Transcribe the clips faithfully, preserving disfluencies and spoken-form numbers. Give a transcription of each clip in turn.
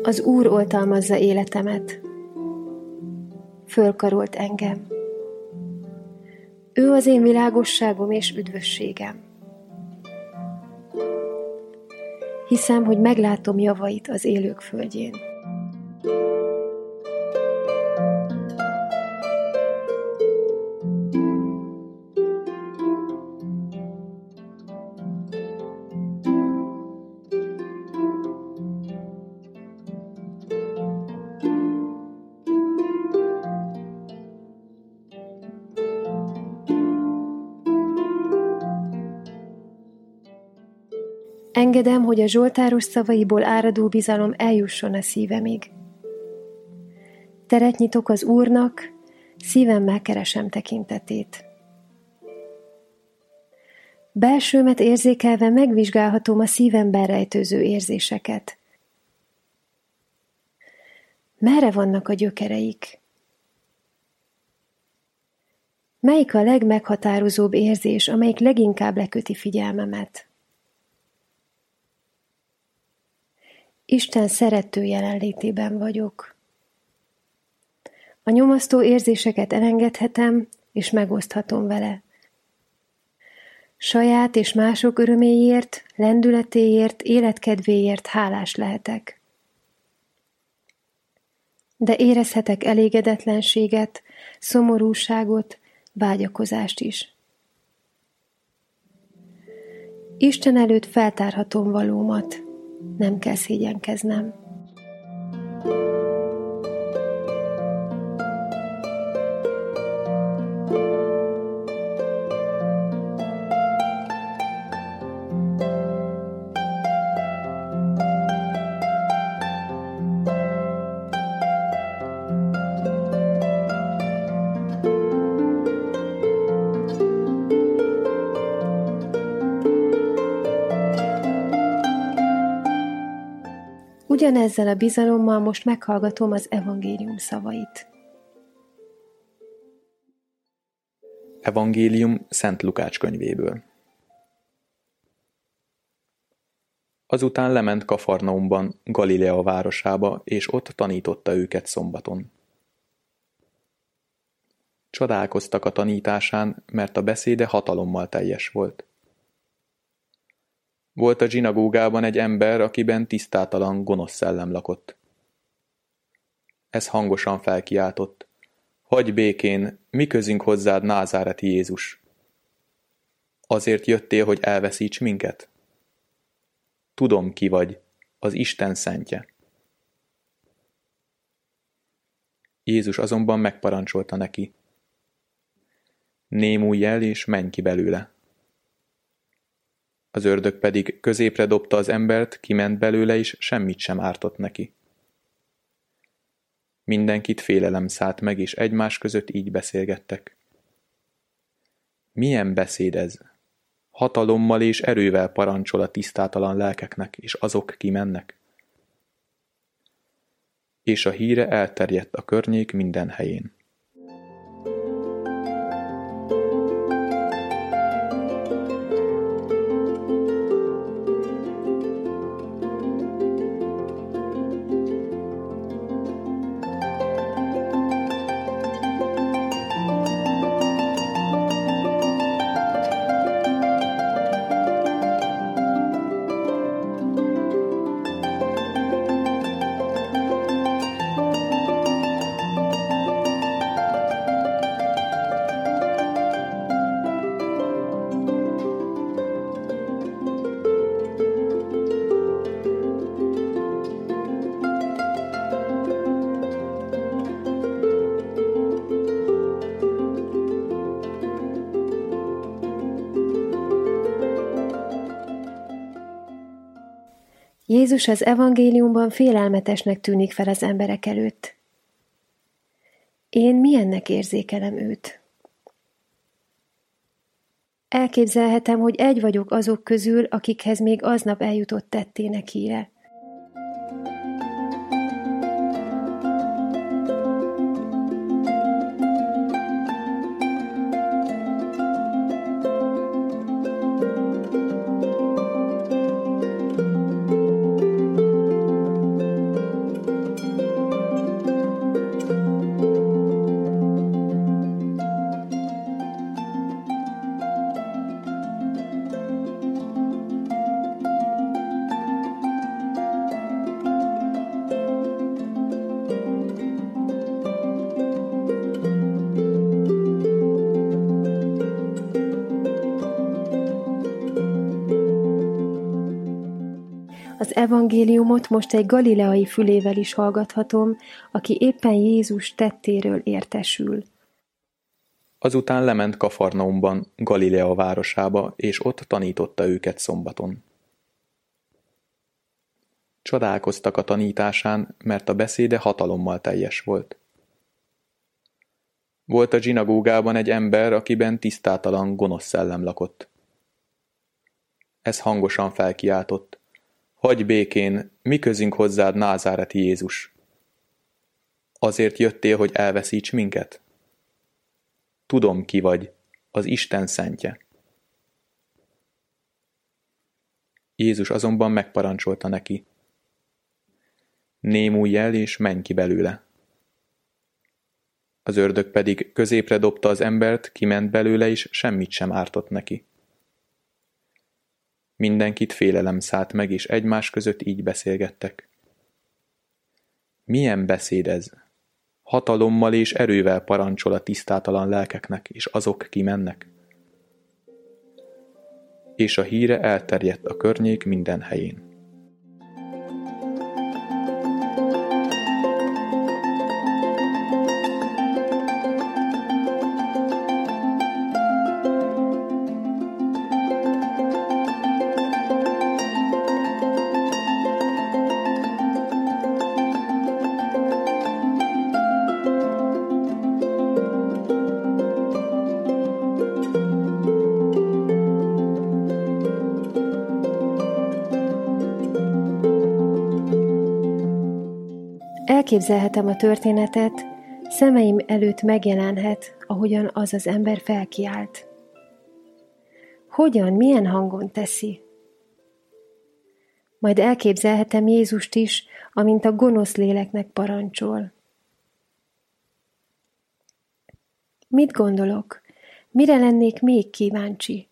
Az Úr oltalmazza életemet. Fölkarolt engem. Ő az én világosságom és üdvösségem. Hiszem, hogy meglátom javait az élők földjén. Engedem, hogy a zsoltáros szavaiból áradó bizalom eljusson a szívemig. Teret nyitok az Úrnak, szívemmel keresem tekintetét. Belsőmet érzékelve megvizsgálhatom a szívemben rejtőző érzéseket. Merre vannak a gyökereik? Melyik a legmeghatározóbb érzés, amelyik leginkább leköti figyelmemet? Isten szerető jelenlétében vagyok. A nyomasztó érzéseket elengedhetem, és megoszthatom vele. Saját és mások öröméért, lendületéért, életkedvéért hálás lehetek. De érezhetek elégedetlenséget, szomorúságot, vágyakozást is. Isten előtt feltárhatom valómat. Nem kell szégyenkeznem. Ugyanezzel a bizalommal most meghallgatom az evangélium szavait. Evangélium Szent Lukács könyvéből. Azután lement Kafarnaumban, Galilea városába, és ott tanította őket szombaton. Csodálkoztak a tanításán, mert a beszéde hatalommal teljes volt. Volt a zsinagógában egy ember, akiben tisztátalan, gonosz szellem lakott. Ez hangosan felkiáltott: Hagyj békén, mi közünk hozzád, názáreti Jézus? Azért jöttél, hogy elveszíts minket? Tudom, ki vagy, az Isten szentje. Jézus azonban megparancsolta neki: Némulj el, és menj ki belőle. Az ördög pedig középre dobta az embert, kiment belőle, és semmit sem ártott neki. Mindenkit félelem szállt meg, és egymás között így beszélgettek. Milyen beszéd ez? Hatalommal és erővel parancsol a tisztátalan lelkeknek, és azok kimennek. És a híre elterjedt a környék minden helyén. Jézus az evangéliumban félelmetesnek tűnik fel az emberek előtt. Én milyennek érzékelem őt? Elképzelhetem, hogy egy vagyok azok közül, akikhez még aznap eljutott tettének híre. Az evangéliumot most egy galileai fülével is hallgathatom, aki éppen Jézus tettéről értesül. Azután lement Kafarnaumban, Galilea városába, és ott tanította őket szombaton. Csodálkoztak a tanításán, mert a beszéde hatalommal teljes volt. Volt a zsinagógában egy ember, akiben tisztátalan, gonosz szellem lakott. Ez hangosan felkiáltott: hagyj békén, mi közünk hozzád, názáreti Jézus? Azért jöttél, hogy elveszíts minket? Tudom, ki vagy, az Isten szentje. Jézus azonban megparancsolta neki: némulj el, és menj ki belőle. Az ördög pedig középre dobta az embert, kiment belőle, és semmit sem ártott neki. Mindenkit félelem szállt meg, és egymás között így beszélgettek. Milyen beszéd ez? Hatalommal és erővel parancsol a tisztátalan lelkeknek, és azok kimennek. És a híre elterjedt a környék minden helyén. Elképzelhetem a történetet, szemeim előtt megjelenhet, ahogyan az az ember felkiált. Hogyan, milyen hangon teszi? Majd elképzelhetem Jézust is, amint a gonosz léleknek parancsol. Mit gondolok? Mire lennék még kíváncsi?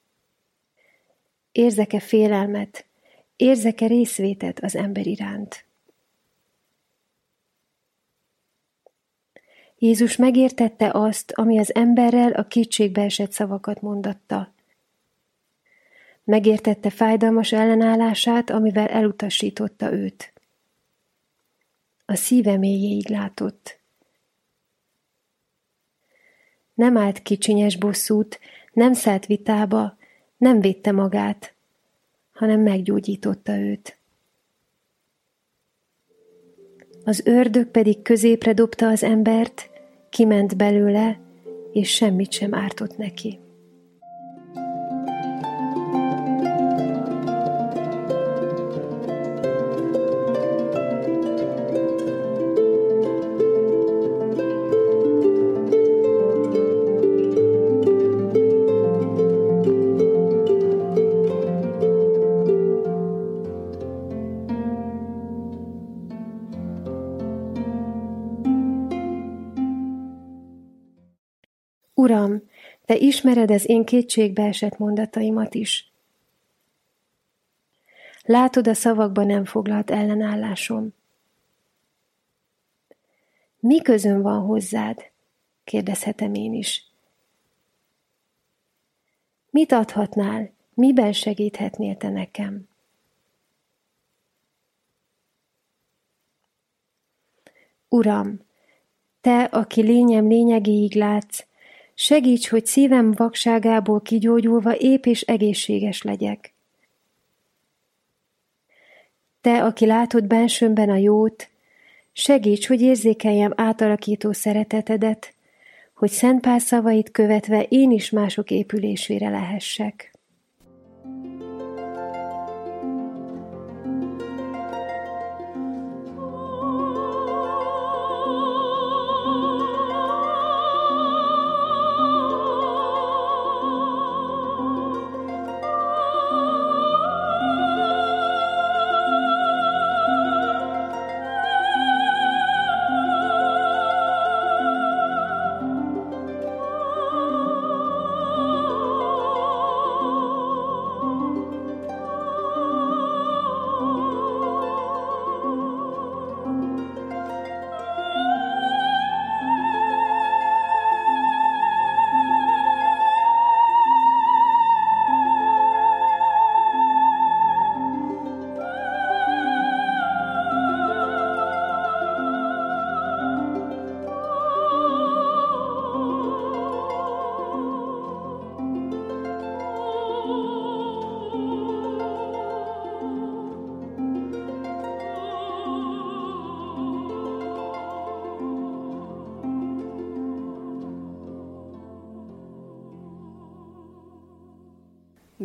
Érzek-e félelmet? Érzek-e részvétet az ember iránt? Jézus megértette azt, ami az emberrel a kétségbeesett szavakat mondatta. Megértette fájdalmas ellenállását, amivel elutasította őt. A szíve mélyéig látott. Nem állt kicsinyes bosszút, nem szállt vitába, nem védte magát, hanem meggyógyította őt. Az ördög pedig középre dobta az embert, kiment belőle, és semmit sem ártott neki. Uram, Te ismered az én kétségbeesett mondataimat is. Látod a szavakban nem foglalt ellenállásom. Mi közöm van hozzád? Kérdezhetem én is. Mit adhatnál? Miben segíthetnél Te nekem? Uram, Te, aki lényem lényegéig látsz, segíts, hogy szívem vakságából kigyógyulva épp és egészséges legyek. Te, aki látod bensőmben a jót, segíts, hogy érzékeljem átalakító szeretetedet, hogy Szent Pál szavait követve én is mások épülésére lehessek.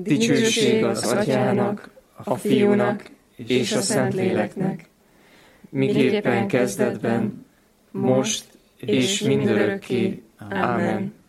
Dicsőség az Atyának, a Fiúnak és a Szentléleknek, miképpen kezdetben, most és mindörökké. Ámen.